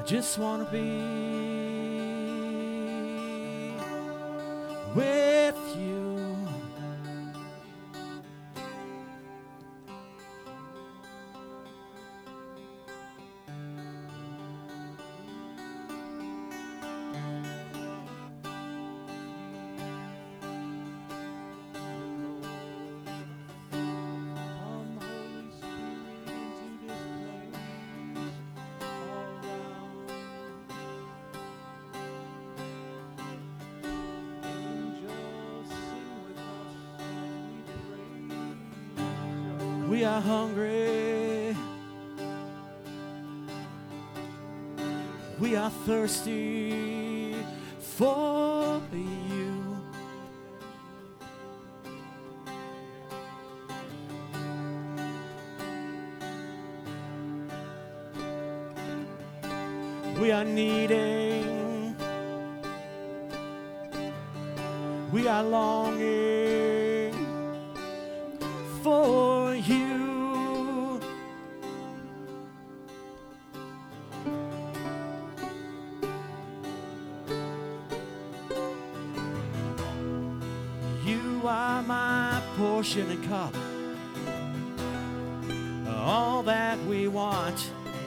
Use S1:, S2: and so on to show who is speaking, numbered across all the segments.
S1: I just want to be with you. We are hungry. We are thirsty for you. We are needing. We are longing for you. You are my portion and cup, all that we want.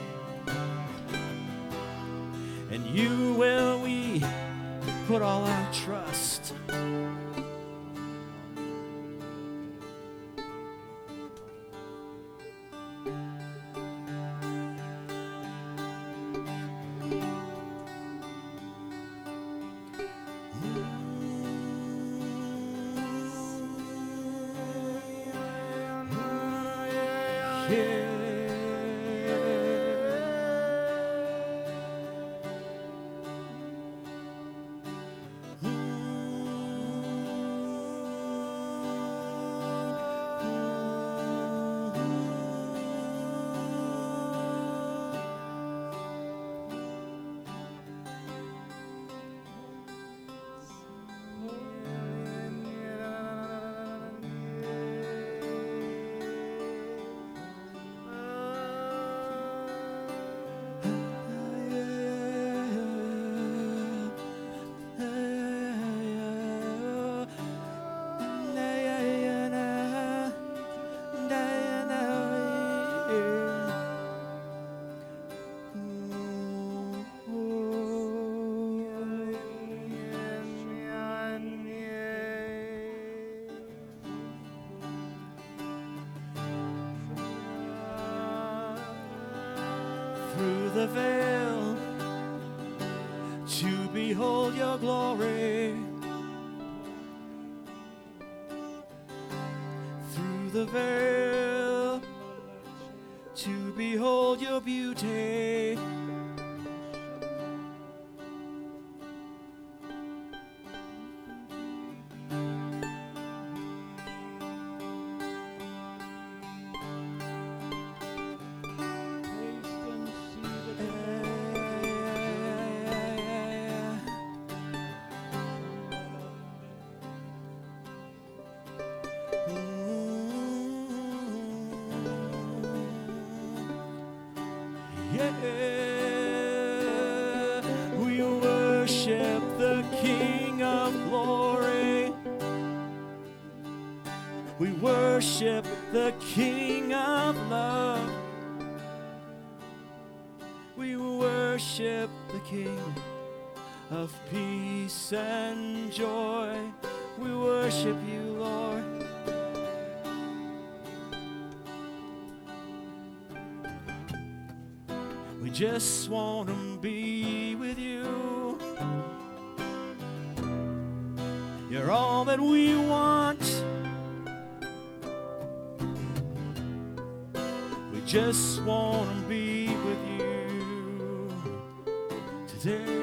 S1: And you will we put all our trust. Through the veil to behold your glory, through the veil to behold your beauty. We worship the King of glory. We worship the King of love. We worship the King of peace and joy. We worship you, Lord. We just want to be with you. You're all that we want. We just want to be with you today.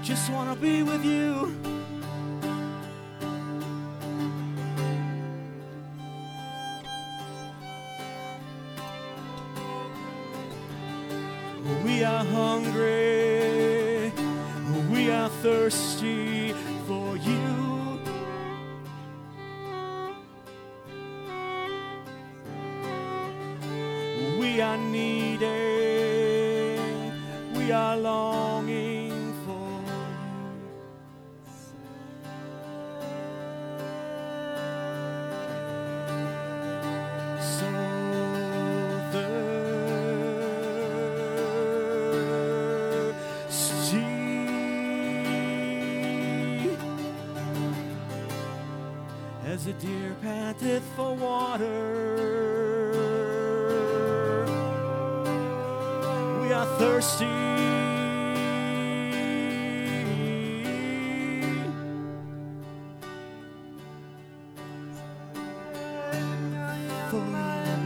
S1: just want to be with you. We are hungry, we are thirsty for you. We are needed, we are longing for you. So as a deer panteth for water, we are thirsty for you.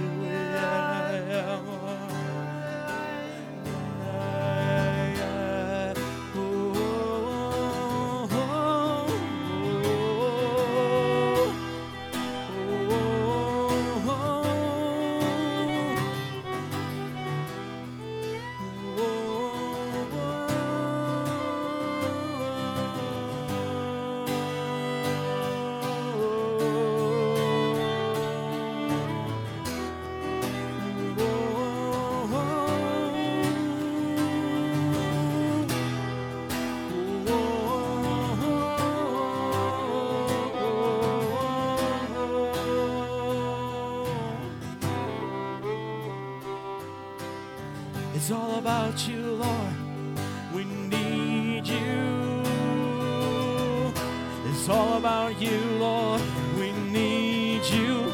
S1: It's all about you, Lord. We need you. It's all about you, Lord. We need you.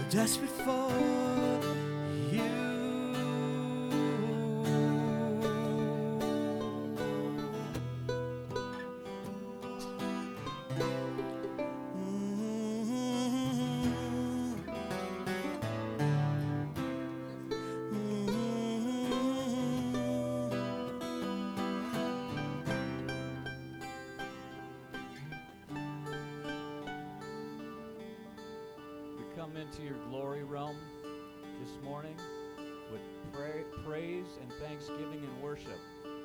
S1: desperate for you.
S2: Come into your glory realm this morning with praise and thanksgiving and worship.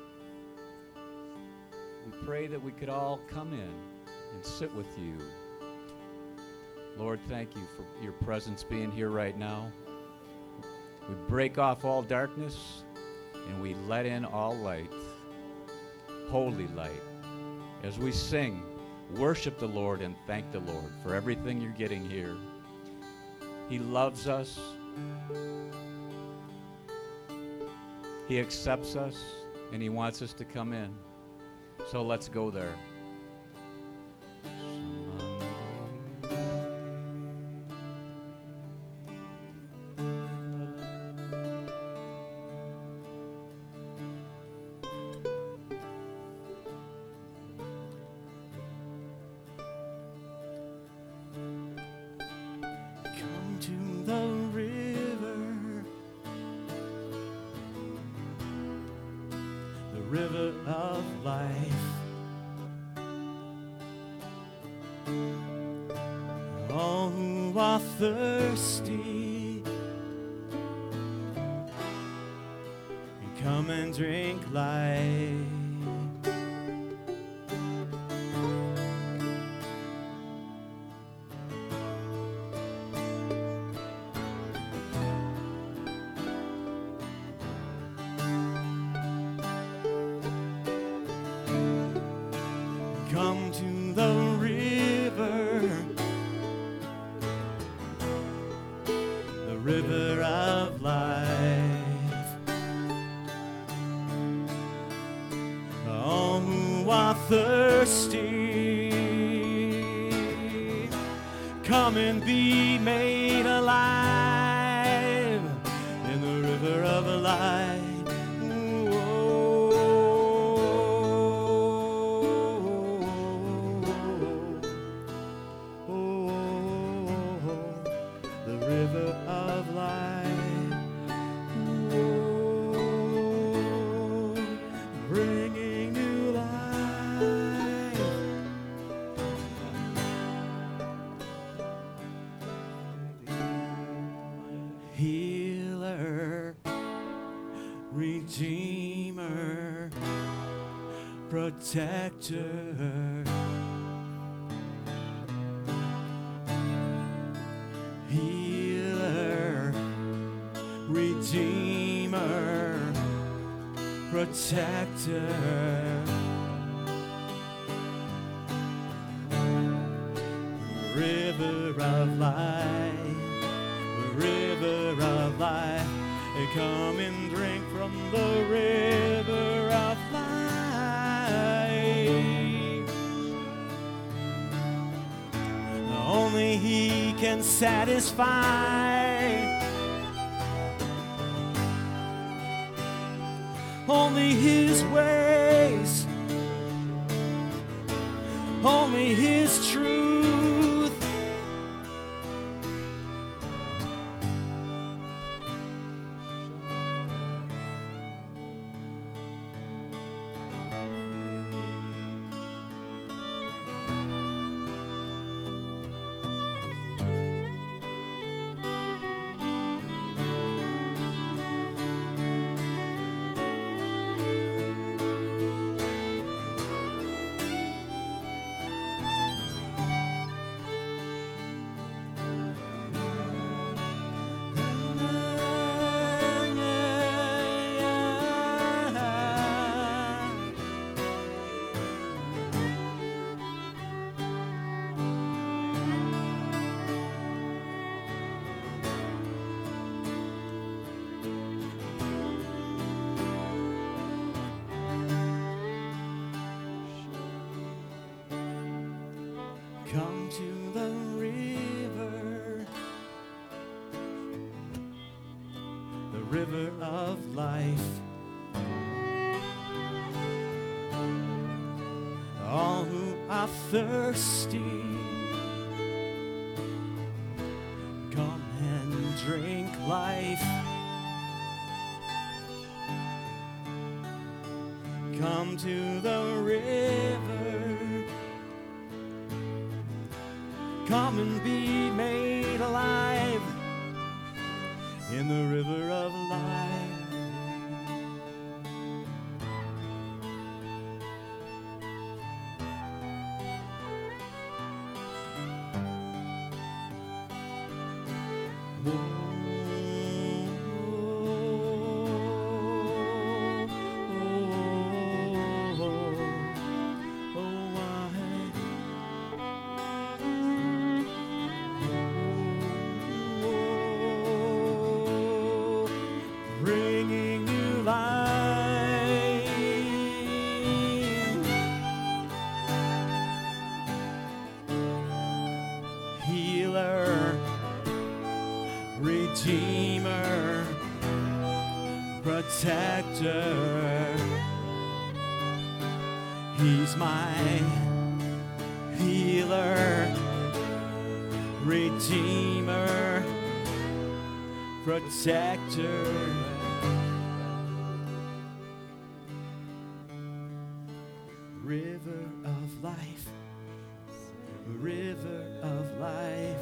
S2: We pray that we could all come in and sit with you. Lord, thank you for your presence being here right now. We break off all darkness and we let in all light, holy light. As we sing, worship the Lord and thank the Lord for everything you're getting here. He loves us. He accepts us, and He wants us to come in. So let's go there.
S1: To the river of life. All who are thirsty, come and drink life. Come to the river of life. All who are thirsty, come and be made alive in the river of life. Healer, Redeemer, Protector. Healer, Redeemer, Protector. River of life. River of life, come and drink from the river of life. Only He can satisfy. Only His ways, only His truth. Come to the river river of life. All who are thirsty, come and drink life. Come to the river, come and be made alive in the river of life. Bringing you life, healer, redeemer, protector. He's my healer, redeemer, protector. River of life, river of life.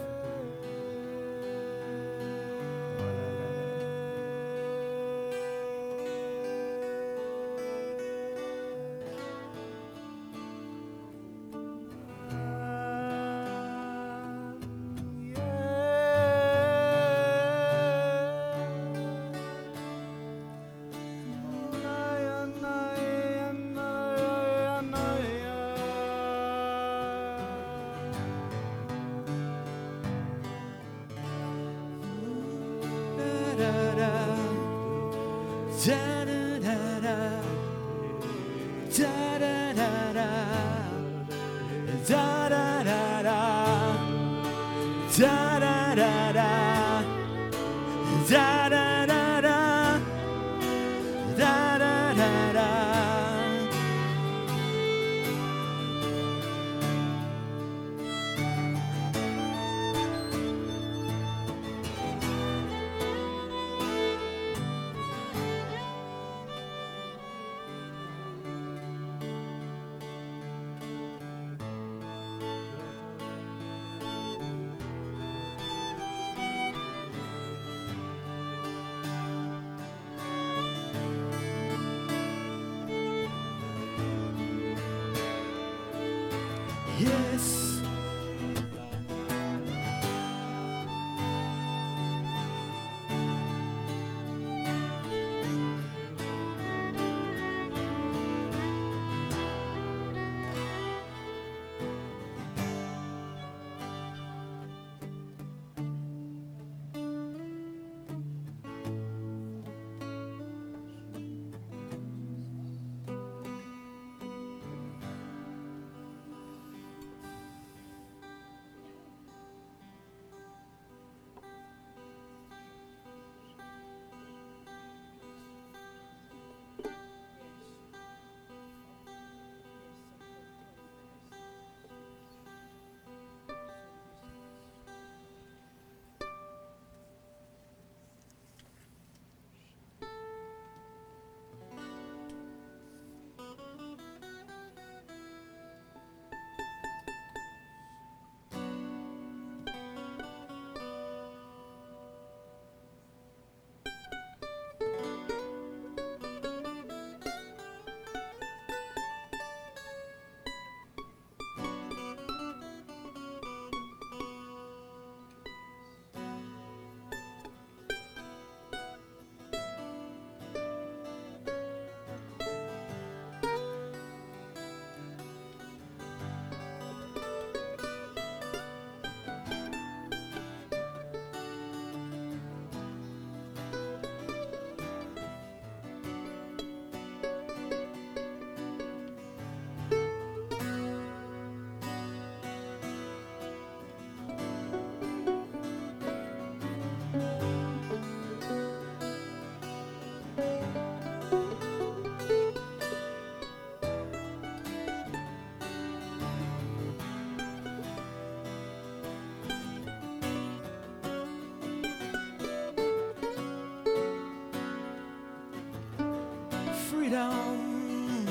S1: freedom.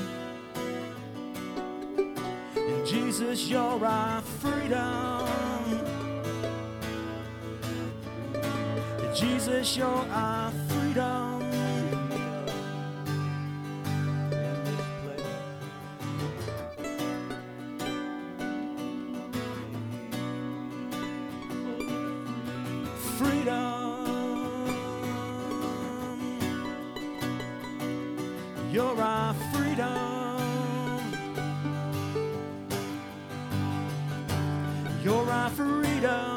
S1: In Jesus, you're our freedom. In Jesus, you're our freedom. You're our freedom. You're our freedom.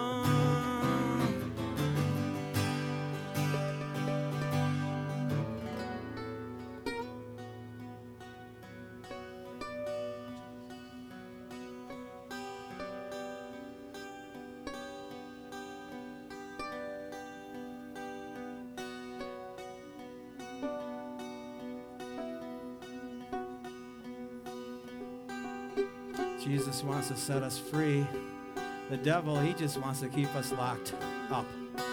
S1: Jesus wants to set us free. The devil, he just wants to keep us locked up.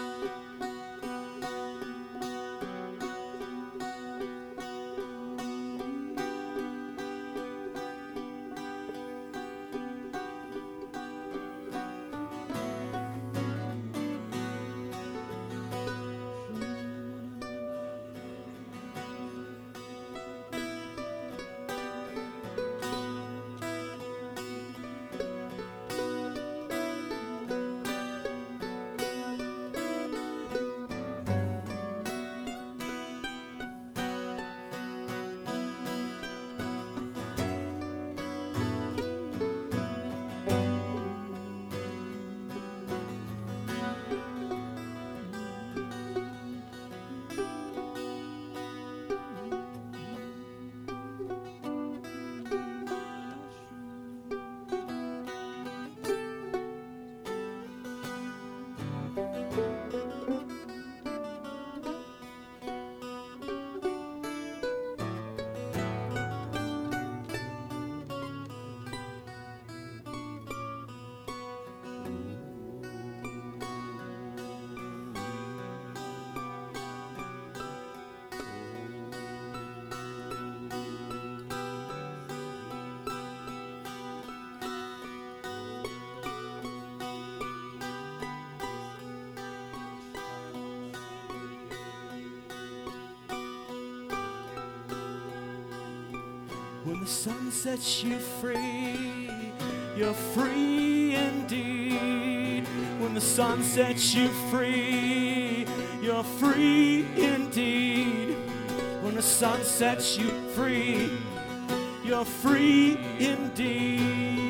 S1: When the sun sets you free, you're free indeed. When the sun sets you free, you're free indeed. When the sun sets you free, you're free indeed.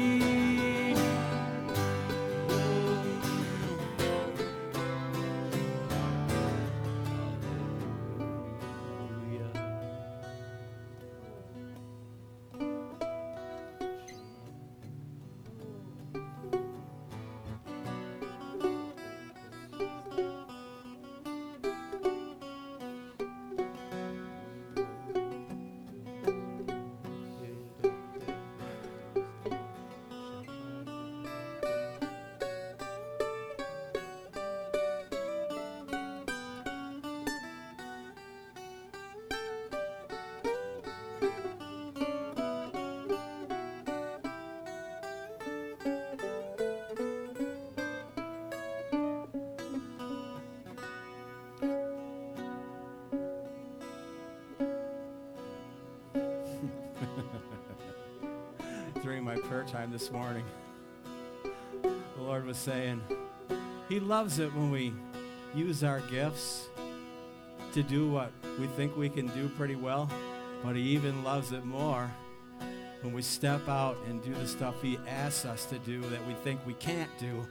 S1: During my prayer time this morning, the Lord was saying He loves it when we use our gifts to do what we think we can do pretty well, but He even loves it more when we step out and do the stuff He asks us to do that we think we can't do.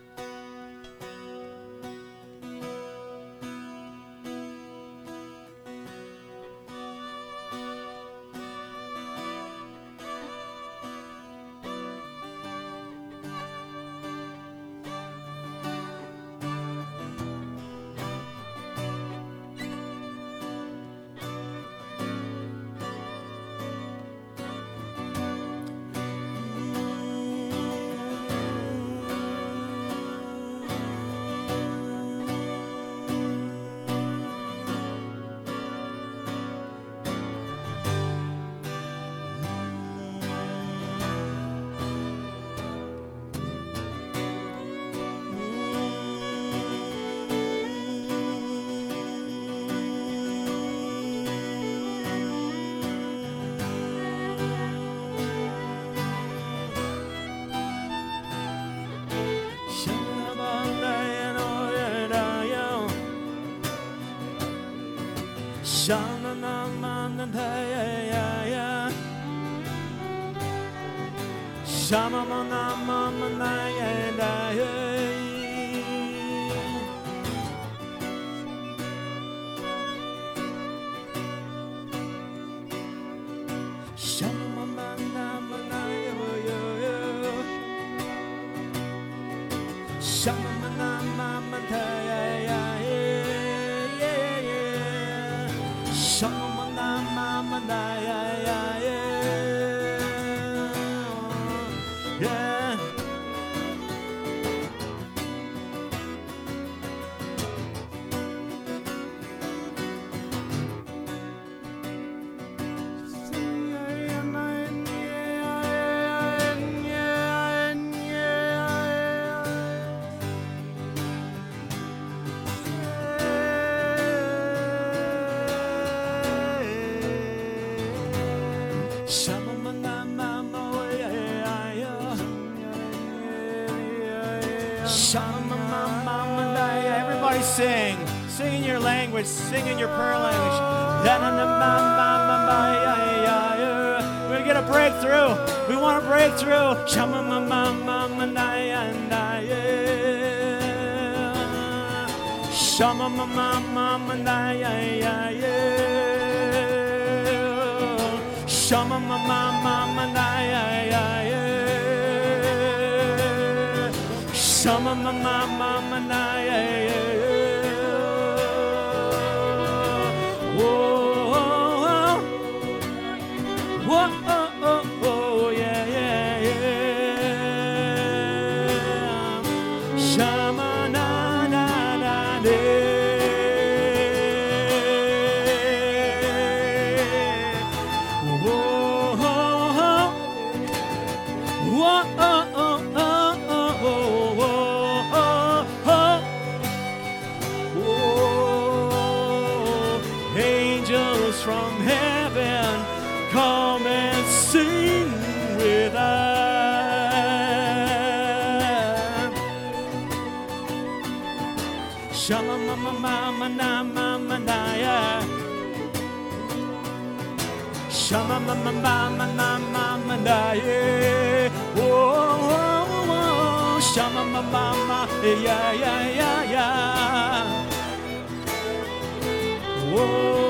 S1: Everybody sing. Sing in your language. Sing in your prayer language. We're going to get a breakthrough. We want a breakthrough. Angels from heaven, come and sing with us. Shama-ma-ma-ma-ma-na-ma-ma-na-ya. Shama-ma-ma-ma-ma-ma-na-ya. Oh, shama-ma-ma-ma, ya-ya-ya-ya. Whoa.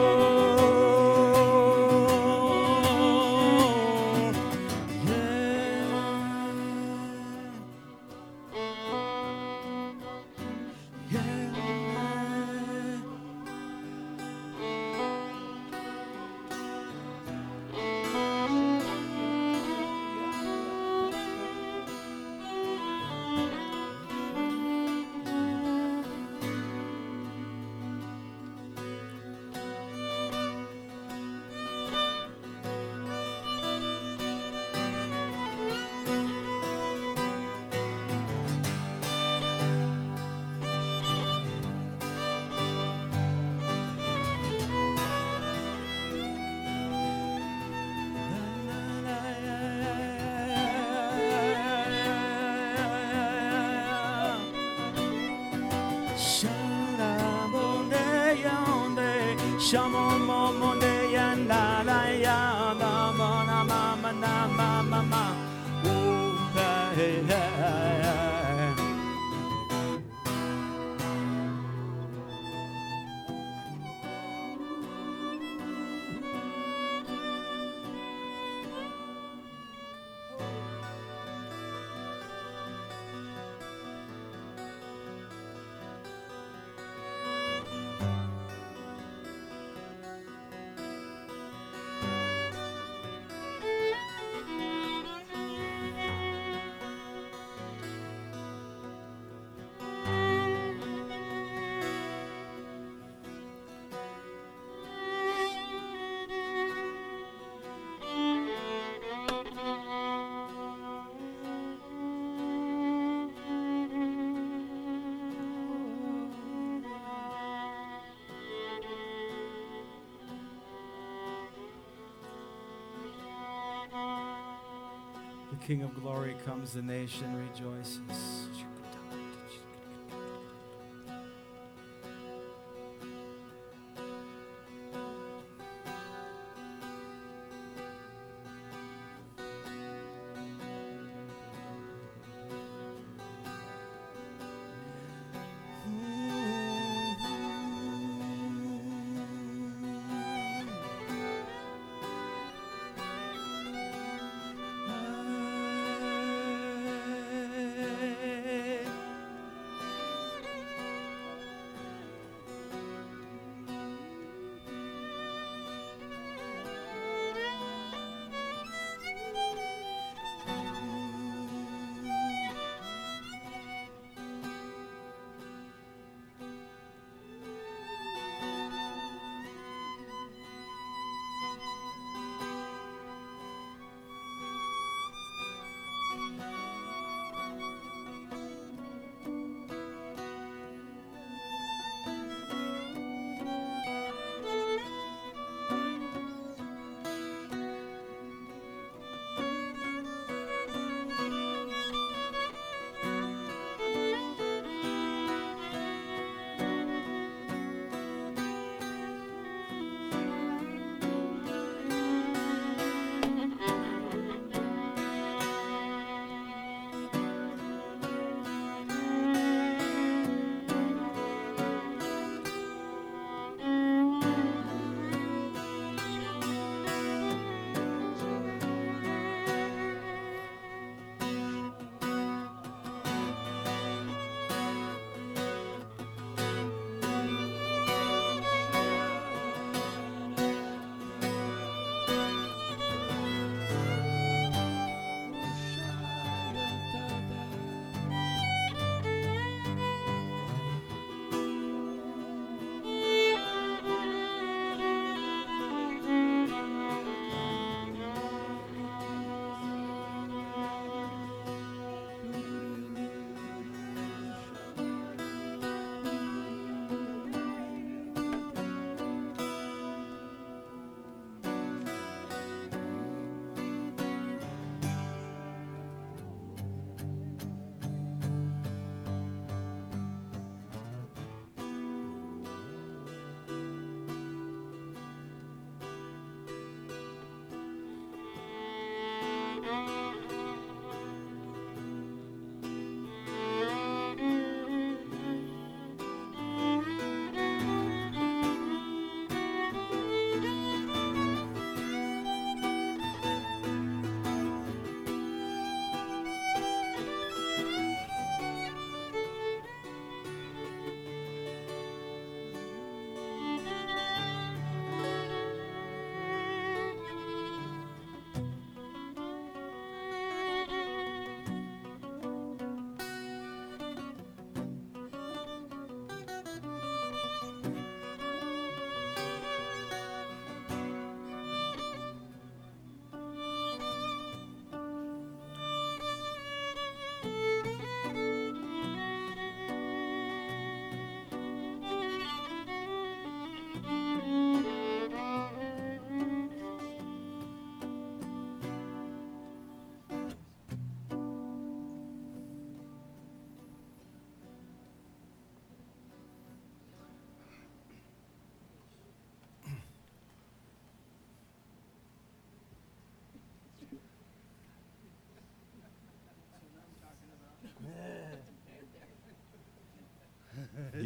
S1: The King of Glory comes, the nation rejoices.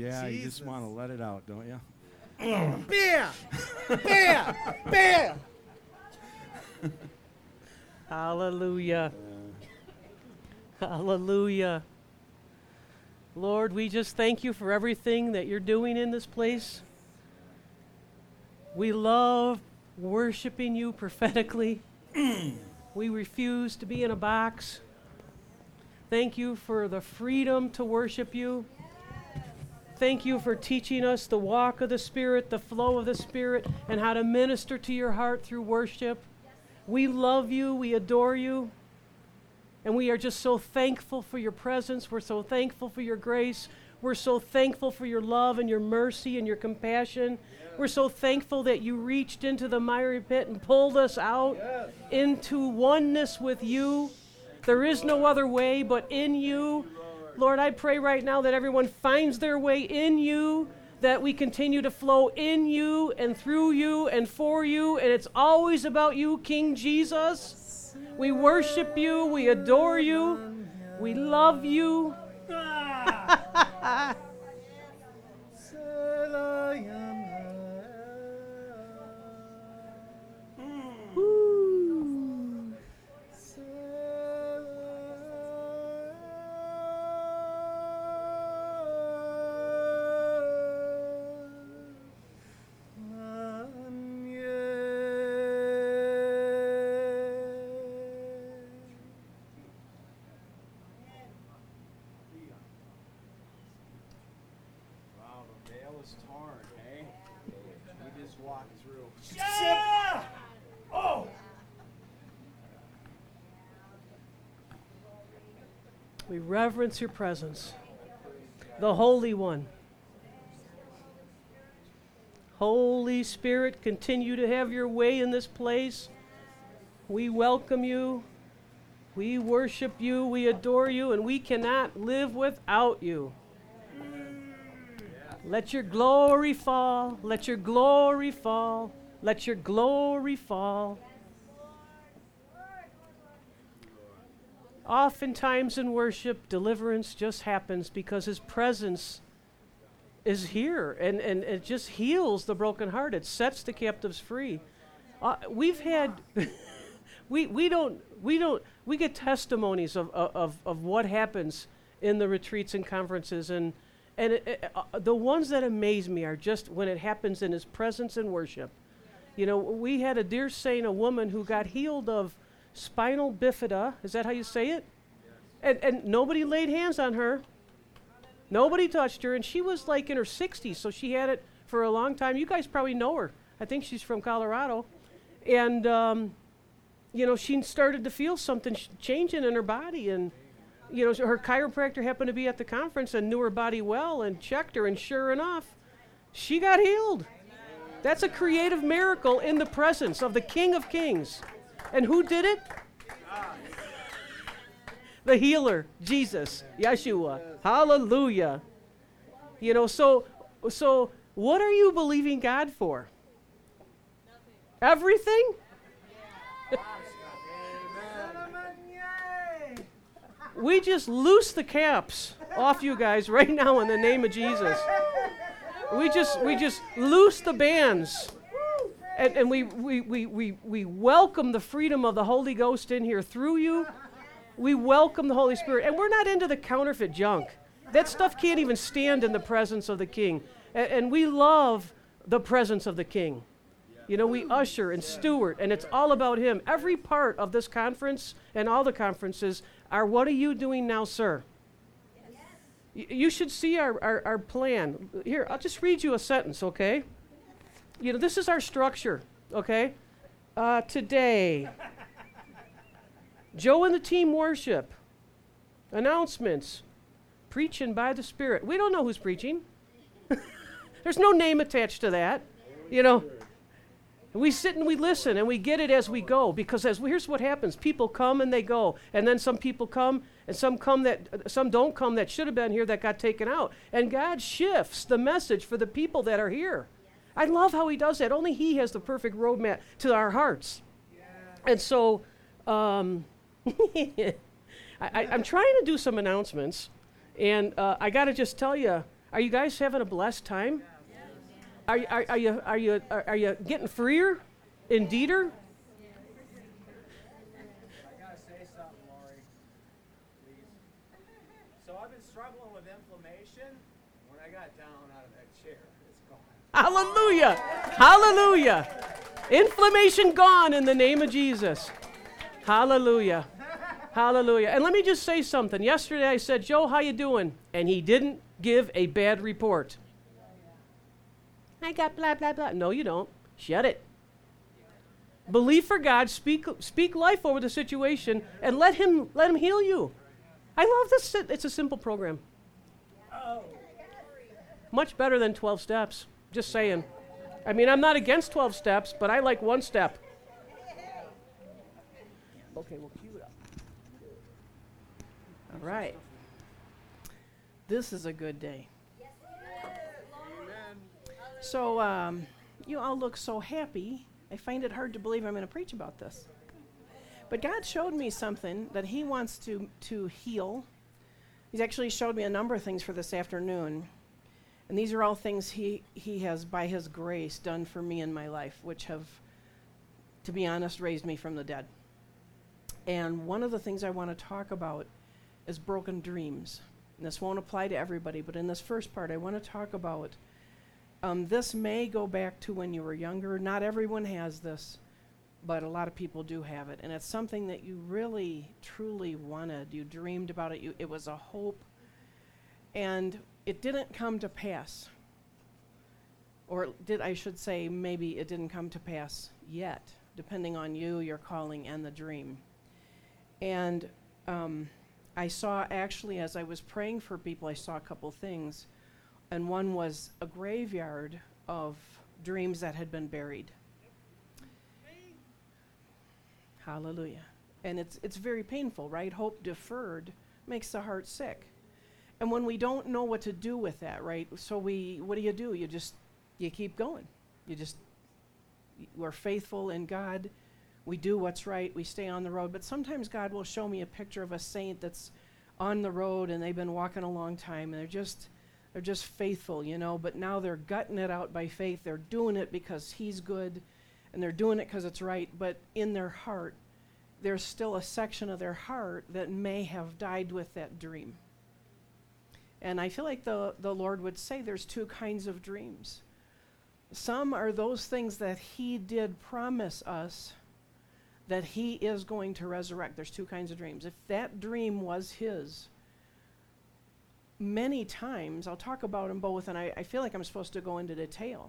S1: Yeah, you just want to let it out, don't you?
S3: Bam! Bam! Bam! Hallelujah. Hallelujah. Lord, we just thank you for everything that you're doing in this place. We love worshiping you prophetically. We refuse to be in a box. Thank you for the freedom to worship you. Thank you for teaching us the walk of the Spirit, the flow of the Spirit, and how to minister to your heart through worship. We love you. We adore you. And we are just so thankful for your presence. We're so thankful for your grace. We're so thankful for your love and your mercy and your compassion. We're so thankful that you reached into the miry pit and pulled us out into oneness with you. There is no other way but in you. Lord, I pray right now that everyone finds their way in you, that we continue to flow in you and through you and for you, and it's always about you, King Jesus. We worship you, we adore you, we love you. We reverence your presence, the Holy One. Holy Spirit, continue to have your way in this place. We welcome you. We worship you. We adore you, and we cannot live without you. Let your glory fall. Let your glory fall. Let your glory fall. Oftentimes in worship, deliverance just happens because his presence is here, and it just heals the brokenhearted. It sets the captives free. We've had, we get testimonies of what happens in the retreats and conferences, and the ones that amaze me are just when it happens in his presence and worship. You know, we had a dear saint, a woman who got healed of spinal bifida. Is that how you say it? Yes. And nobody laid hands on her. Nobody touched her. And she was like in her 60s, so she had it for a long time. You guys probably know her. I think she's from Colorado. And, you know, she started to feel something changing in her body. And, you know, her chiropractor happened to be at the conference and knew her body well and checked her. And sure enough, she got healed. That's a creative miracle in the presence of the King of Kings. And who did it? The healer, Jesus, Yeshua. Hallelujah. You know, so what are you believing God for? Everything? We just loose the caps off you guys right now in the name of Jesus. We just loose the bands. And we welcome the freedom of the Holy Ghost in here through you. We welcome the Holy Spirit. And we're not into the counterfeit junk. That stuff can't even stand in the presence of the King. And we love the presence of the King. You know, we usher and steward, and it's all about him. Every part of this conference and all the conferences are, what are you doing now, sir? You should see our plan. Here, I'll just read you a sentence, okay? You know, this is our structure, okay? Today, Joe and the team worship, announcements, preaching by the Spirit. We don't know who's preaching. There's no name attached to that, you know. We sit and we listen and we get it as we go, because here's what happens. People come and they go, and then some people come and some don't come that should have been here that got taken out. And God shifts the message for the people that are here. I love how he does that. Only he has the perfect roadmap to our hearts. Yeah. And so I'm trying to do some announcements, and I got to just tell you, Are you guys having a blessed time? Are you getting freer, indeeder?
S1: I gotta say something, Lori, please. So I've been struggling with inflammation. When I got down out of that chair, it's gone.
S3: Hallelujah! Hallelujah! Inflammation gone in the name of Jesus. Hallelujah. Hallelujah. And let me just say something. Yesterday I said, Joe, how you doing? And he didn't give a bad report. I got blah, blah, blah. No, you don't. Shut it. Believe for God, speak life over the situation, and let him heal you. I love this. It's a simple program. Much better than 12 steps. Just saying. I mean, I'm not against 12 steps, but I like one step. Okay, we'll cue it up. All right. This is a good day. So, you all look so happy. I find it hard to believe I'm going to preach about this. But God showed me something that He wants to heal. He's actually showed me a number of things for this afternoon. And these are all things He has, by His grace, done for me in my life, which have, to be honest, raised me from the dead. And one of the things I want to talk about is broken dreams. And this won't apply to everybody, but in this first part, I want to talk about this may go back to when you were younger. Not everyone has this, but a lot of people do have it. And it's something that you really, truly wanted. You dreamed about it. It was a hope. And it didn't come to pass. Or I should say, maybe it didn't come to pass yet, depending on you, your calling, and the dream. And I saw, actually, as I was praying for people, I saw a couple things. And one was a graveyard of dreams that had been buried. Hallelujah. And it's very painful, right? Hope deferred makes the heart sick. And when we don't know what to do with that, right? So what do? You keep going. We're faithful in God. We do what's right. We stay on the road. But sometimes God will show me a picture of a saint that's on the road and they've been walking a long time and they're just faithful, but now they're gutting it out by faith. They're doing it because He's good and they're doing it because it's right. But in their heart, there's still a section of their heart that may have died with that dream. And I feel like the Lord would say there's two kinds of dreams. Some are those things that He did promise us that He is going to resurrect. There's two kinds of dreams. If that dream was His, many times, I'll talk about them both, and I feel like I'm supposed to go into detail.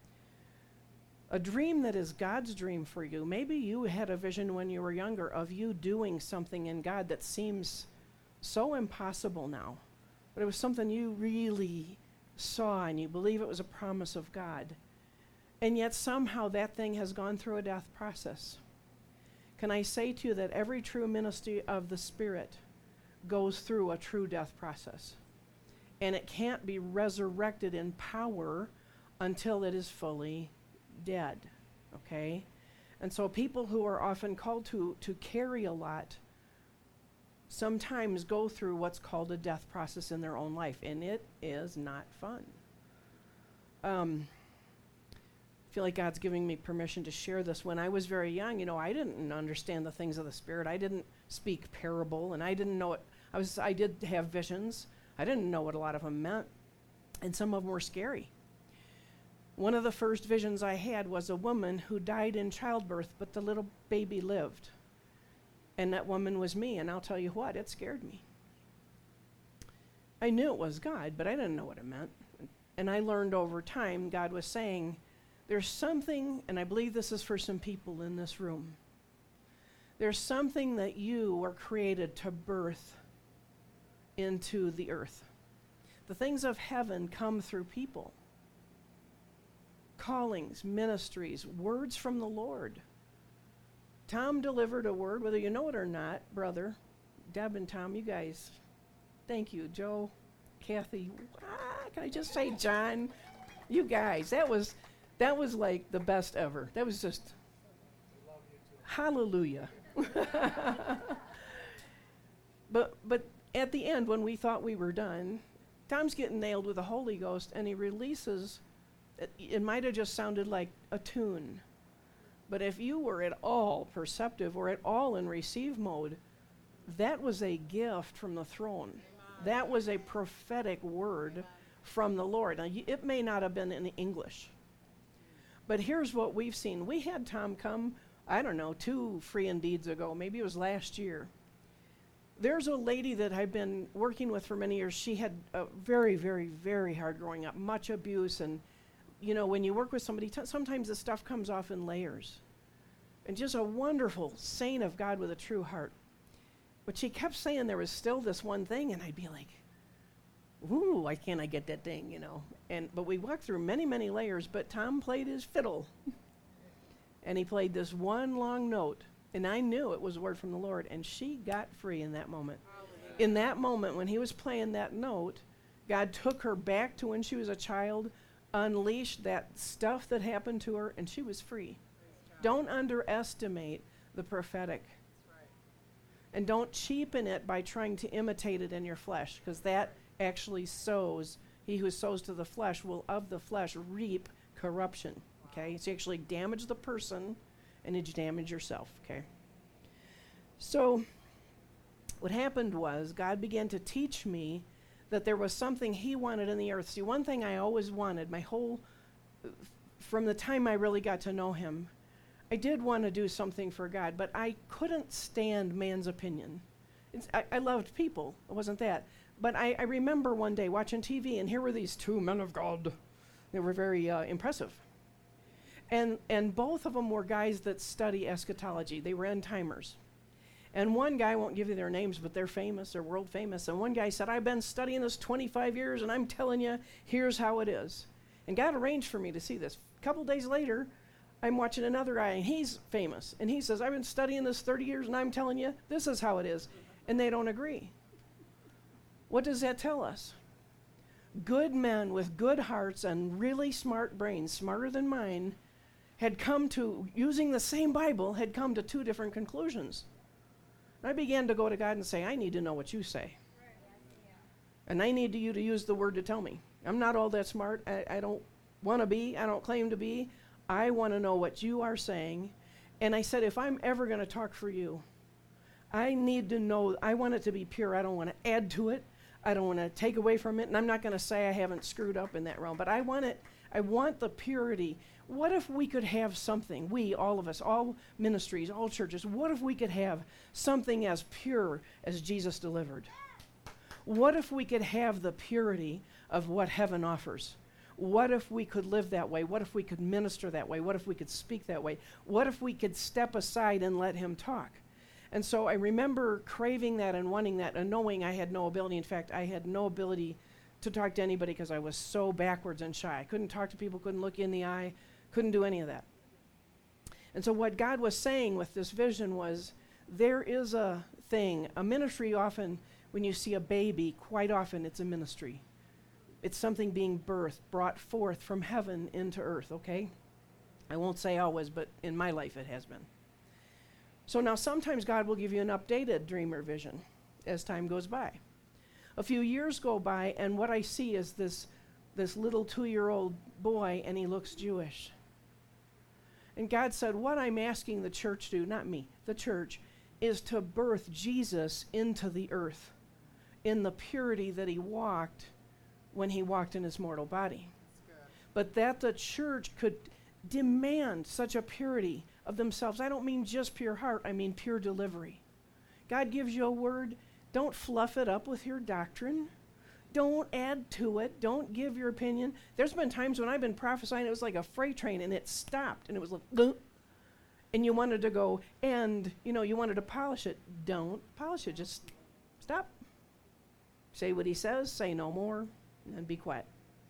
S3: A dream that is God's dream for you, maybe you had a vision when you were younger of you doing something in God that seems so impossible now, but it was something you really saw and you believe it was a promise of God, and yet somehow that thing has gone through a death process. Can I say to you that every true ministry of the Spirit goes through a true death process? And it can't be resurrected in power until it is fully dead, okay? And so people who are often called to carry a lot sometimes go through what's called a death process in their own life, and it is not fun. I feel like God's giving me permission to share this. When I was very young, I didn't understand the things of the Spirit. I didn't speak parable, and I didn't know it. I did have visions. I didn't know what a lot of them meant, and some of them were scary. One of the first visions I had was a woman who died in childbirth, but the little baby lived. And that woman was me, and I'll tell you what, it scared me. I knew it was God, but I didn't know what it meant. And I learned over time, God was saying, there's something, and I believe this is for some people in this room, there's something that you were created to birth into the earth. The things of heaven come through people. Callings, ministries, words from the Lord. Tom delivered a word, whether you know it or not, brother. Deb and Tom, you guys, thank you. Joe, Kathy, can I just say John? You guys, that was like the best ever. That was just, hallelujah. But at the end, when we thought we were done,
S4: Tom's getting nailed with the Holy Ghost, and he releases, it might have just sounded like a tune. But if you were at all perceptive or at all in receive mode, that was a gift from the throne. That was a prophetic word from the Lord. Now, it may not have been in English. But here's what we've seen. We had Tom come, I don't know, 2 Free Indeeds ago. Maybe it was last year. There's a lady that I've been working with for many years. She had a very, very, very hard growing up, much abuse. And, you know, when you work with somebody, sometimes the stuff comes off in layers. And just a wonderful saint of God with a true heart. But she kept saying there was still this one thing, and I'd be like, ooh, why can't I get that thing, you know? But we walked through many, many layers, but Tom played his fiddle. And he played this one long note, and I knew it was a word from the Lord, and she got free in that moment. In that moment, when he was playing that note, God took her back to when she was a child, unleashed that stuff that happened to her, and she was free. Don't underestimate the prophetic. And don't cheapen it by trying to imitate it in your flesh, because that actually sows. He who sows to the flesh will of the flesh reap corruption. Okay? So you actually damage the person, and you damage yourself. Okay? So what happened was God began to teach me that there was something he wanted in the earth. See, one thing I always wanted, from the time I really got to know him, I did want to do something for God, but I couldn't stand man's opinion. I loved people. It wasn't that. But I remember one day watching TV, and here were these 2 men of God. They were very impressive. And both of them were guys that study eschatology. They were end-timers. And one guy, won't give you their names, but they're famous. They're world famous. And one guy said, I've been studying this 25 years, and I'm telling you, here's how it is. And God arranged for me to see this. A couple days later, I'm watching another guy, and he's famous. And he says, I've been studying this 30 years, and I'm telling you, this is how it is. And they don't agree. What does that tell us? Good men with good hearts and really smart brains, smarter than mine, had come to, using the same Bible, had come to 2 different conclusions. And I began to go to God and say, I need to know what you say. And I need you to use the word to tell me. I'm not all that smart. I don't want to be. I don't claim to be. I want to know what you are saying. And I said, if I'm ever going to talk for you, I need to know, I want it to be pure. I don't want to add to it. I don't want to take away from it. And I'm not going to say I haven't screwed up in that realm. But I want the purity. What if we could have something, we, all of us, all ministries, all churches, what if we could have something as pure as Jesus delivered? What if we could have the purity of what heaven offers? What if we could live that way? What if we could minister that way? What if we could speak that way? What if we could step aside and let him talk? And so I remember craving that and wanting that and knowing I had no ability. In fact, I had no ability to talk to anybody because I was so backwards and shy. I couldn't talk to people, couldn't look in the eye, couldn't do any of that. And so what God was saying with this vision was, there is a thing, a ministry. Often when you see a baby, quite often it's a ministry. It's something being birthed, brought forth from heaven into earth, okay? I won't say always, but in my life it has been. So now sometimes God will give you an updated dream or vision as time goes by. A few years go by, and what I see is this little 2-year-old boy, and he looks Jewish. And God said, what I'm asking the church to do, not me, the church, is to birth Jesus into the earth in the purity that he walked when he walked in his mortal body. But that the church could demand such a purity of themselves. I don't mean just pure heart, I mean pure delivery. God gives you a word, don't fluff it up with your doctrine. Don't add to it. Don't give your opinion. There's been times when I've been prophesying, it was like a freight train, and it stopped, and it was like, Gluh. And you wanted to go, and, you wanted to polish it. Don't polish it. Just stop. Say what he says, say no more, and be quiet.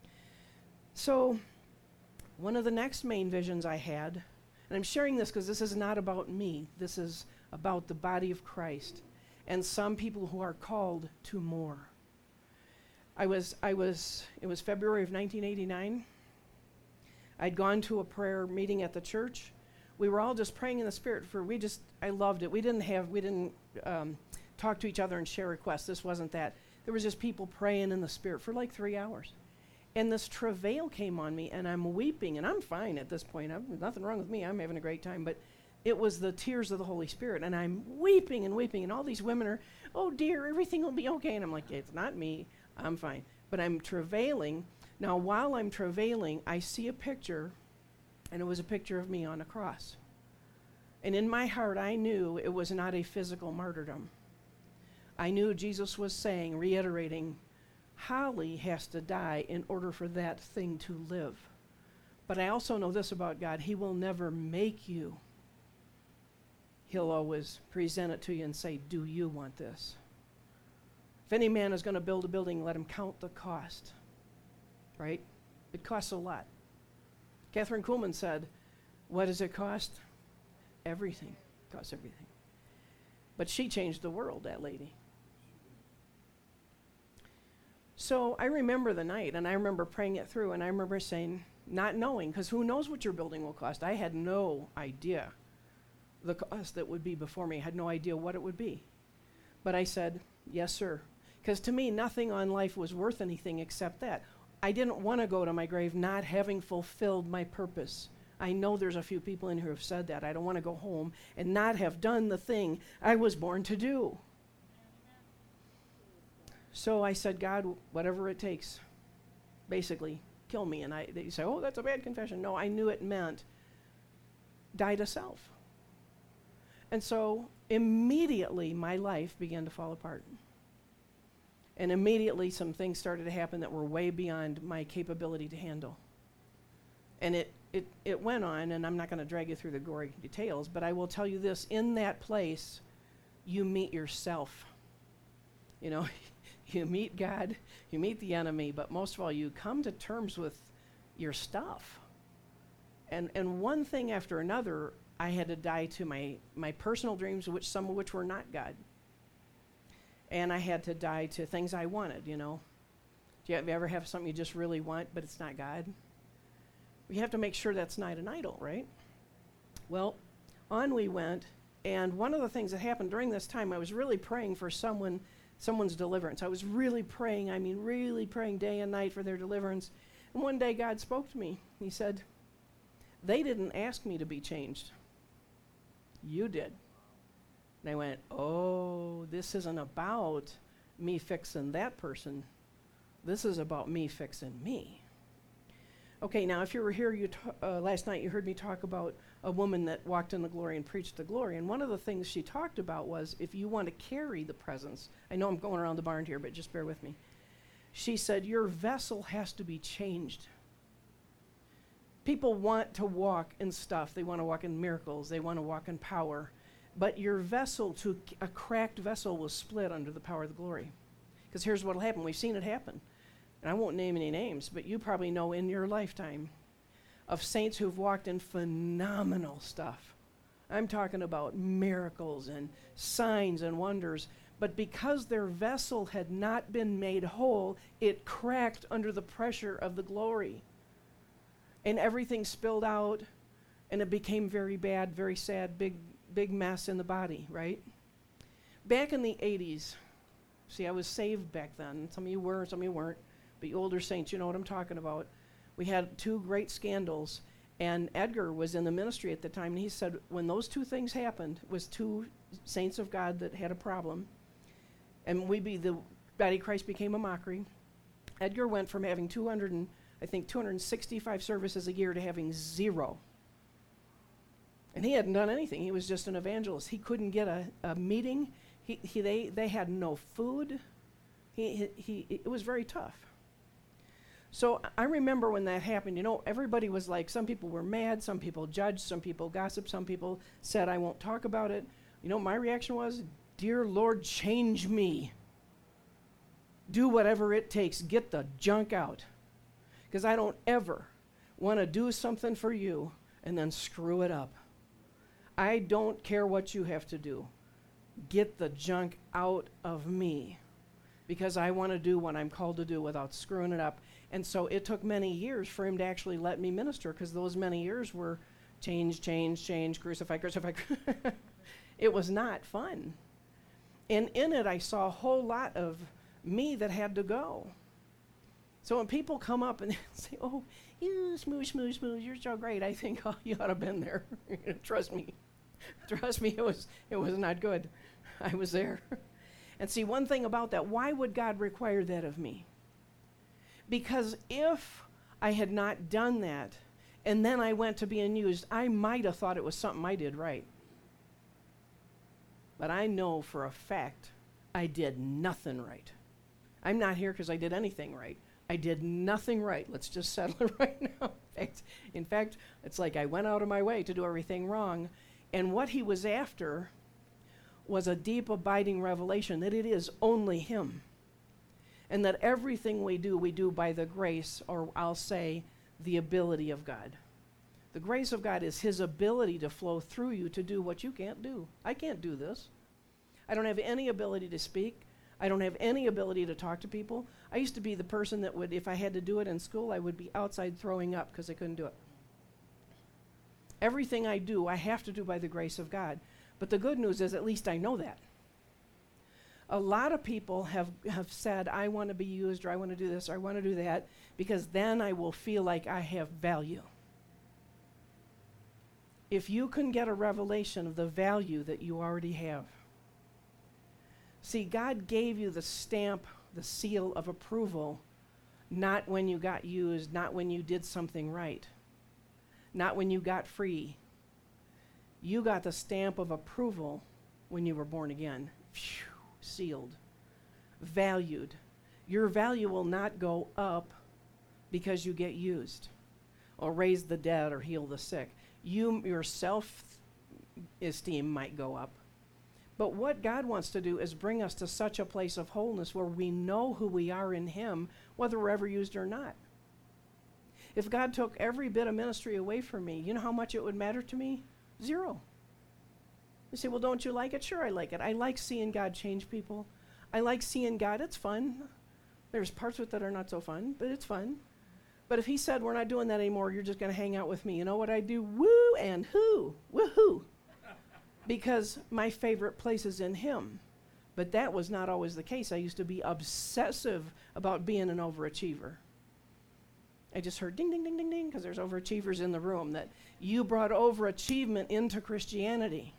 S4: So one of the next main visions I had, and I'm sharing this because this is not about me. This is about the body of Christ and some people who are called to more. It was February of 1989. I'd gone to a prayer meeting at the church. We were all just praying in the Spirit I loved it. We didn't talk to each other and share requests. This wasn't that. There was just people praying in the Spirit for like 3 hours. And this travail came on me, and I'm weeping, and I'm fine at this point. There's nothing wrong with me. I'm having a great time. But it was the tears of the Holy Spirit, and I'm weeping and weeping, and all these women are, oh, dear, everything will be okay. And I'm like, it's not me. I'm fine. But I'm travailing. Now, while I'm travailing, I see a picture, and it was a picture of me on a cross. And in my heart, I knew it was not a physical martyrdom. I knew Jesus was saying, reiterating, Holly has to die in order for that thing to live. But I also know this about God. He will never make you. He'll always present it to you and say, do you want this? If any man is going to build a building, let him count the cost. Right? It costs a lot. Catherine Kuhlman said, what does it cost? Everything. It costs everything. But she changed the world, that lady. So I remember the night, and I remember praying it through, and I remember saying, not knowing, because who knows what your building will cost? I had no idea the cost that would be before me. I had no idea what it would be. But I said, yes, sir. Because to me, nothing on life was worth anything except that. I didn't want to go to my grave not having fulfilled my purpose. I know there's a few people in here who have said that. I don't want to go home and not have done the thing I was born to do. So I said, God, whatever it takes, basically, kill me. And they say, oh, that's a bad confession. No, I knew it meant die to self. And so immediately my life began to fall apart. And immediately some things started to happen that were way beyond my capability to handle. And it went on, and I'm not going to drag you through the gory details, but I will tell you this, in that place, you meet yourself. You know, you meet God, you meet the enemy, but most of all, you come to terms with your stuff. And one thing after another, I had to die to my personal dreams, some of which were not God. And I had to die to things I wanted, you know. Do you ever have something you just really want, but it's not God? You have to make sure that's not an idol, right? Well, on we went, and one of the things that happened during this time, I was really praying for someone's deliverance. I was really praying day and night for their deliverance. And one day God spoke to me. He said, they didn't ask me to be changed. You did. And I went, oh, this isn't about me fixing that person. This is about me fixing me. Okay, now if you were here last night, you heard me talk about a woman that walked in the glory and preached the glory. And one of the things she talked about was if you want to carry the presence, I know I'm going around the barn here, but just bear with me. She said, your vessel has to be changed. People want to walk in stuff. They want to walk in miracles. They want to walk in power. But your vessel, a cracked vessel, will split under the power of the glory. Because here's what will happen. We've seen it happen. And I won't name any names, but you probably know in your lifetime of saints who've walked in phenomenal stuff. I'm talking about miracles and signs and wonders. But because their vessel had not been made whole, it cracked under the pressure of the glory. And everything spilled out, and it became very bad, very sad, big mess in the body, right? Back in the 80s, see, I was saved back then. Some of you were, some of you weren't. But you older saints, you know what I'm talking about. We had two great scandals, and Edgar was in the ministry at the time, and he said when those two things happened, it was two saints of God that had a problem, and the body of Christ became a mockery. Edgar went from having 265 services a year to having 0. And he hadn't done anything. He was just an evangelist. He couldn't get a meeting. They had no food. It was very tough. So I remember when that happened, you know, everybody was like, some people were mad, some people judged, some people gossiped, some people said, I won't talk about it. You know, my reaction was, dear Lord, change me. Do whatever it takes. Get the junk out. Because I don't ever want to do something for you and then screw it up. I don't care what you have to do. Get the junk out of me. Because I want to do what I'm called to do without screwing it up. And so it took many years for him to actually let me minister, because those many years were change, crucify. It was not fun. And in it, I saw a whole lot of me that had to go. So when people come up and say, oh, you smooth, you're so great, I think, oh, you ought to have been there. Trust me. Trust me, it was not good. I was there. And see, one thing about that, why would God require that of me? Because if I had not done that, and then I went to being used, I might have thought it was something I did right. But I know for a fact I did nothing right. I'm not here because I did anything right. I did nothing right. Let's just settle it right now. In fact, it's like I went out of my way to do everything wrong. And what he was after was a deep, abiding revelation that it is only him. And that everything we do by the grace, or I'll say, the ability of God. The grace of God is his ability to flow through you to do what you can't do. I can't do this. I don't have any ability to speak. I don't have any ability to talk to people. I used to be the person that would, if I had to do it in school, I would be outside throwing up because I couldn't do it. Everything I do, I have to do by the grace of God. But the good news is at least I know that. A lot of people have said, I want to be used, or I want to do this, or I want to do that, because then I will feel like I have value. If you can get a revelation of the value that you already have. See, God gave you the stamp, the seal of approval, not when you got used, not when you did something right, not when you got free. You got the stamp of approval when you were born again. Phew, sealed, valued. Your value will not go up because you get used or raise the dead or heal the sick. Your self-esteem might go up. But what God wants to do is bring us to such a place of wholeness where we know who we are in him, whether we're ever used or not. If God took every bit of ministry away from me, you know how much it would matter to me? 0. You say, well, don't you like it? Sure, I like it. I like seeing God change people. I like seeing God. It's fun. There's parts of it that are not so fun, but it's fun. But if he said, we're not doing that anymore, you're just going to hang out with me, you know what I do? Woo and whoo. Woohoo. Because my favorite place is in him. But that was not always the case. I used to be obsessive about being an overachiever. I just heard ding, ding, ding, ding, ding, because there's overachievers in the room, that you brought overachievement into Christianity.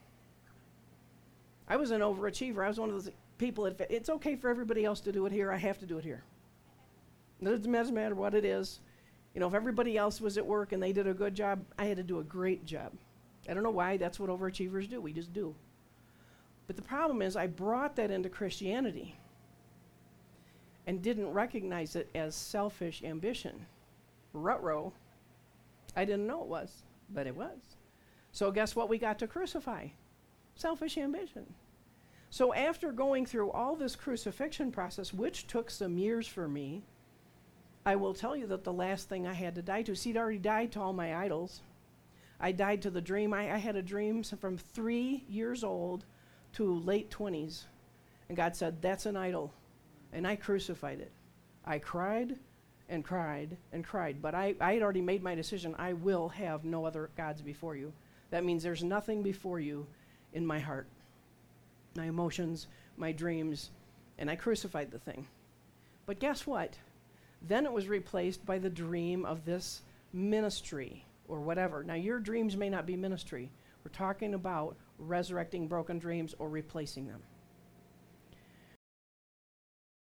S4: I was an overachiever. I was one of those people, it's okay for everybody else to do it here. I have to do it here. It doesn't matter what it is. You know, if everybody else was at work and they did a good job, I had to do a great job. I don't know why. That's what overachievers do. We just do. But the problem is I brought that into Christianity and didn't recognize it as selfish ambition. Ruh-roh. I didn't know it was, but it was. So guess what we got to crucify? Selfish ambition. So after going through all this crucifixion process, which took some years for me, I will tell you that the last thing I had to die to, see, I'd already died to all my idols. I died to the dream. I had a dream from 3 years old to late 20s. And God said, that's an idol. And I crucified it. I cried and cried and cried. But I had already made my decision. I will have no other gods before you. That means there's nothing before you in my heart, my emotions, my dreams. And I crucified the thing. But guess what? Then it was replaced by the dream of this ministry or whatever. Now, your dreams may not be ministry. We're talking about resurrecting broken dreams or replacing them.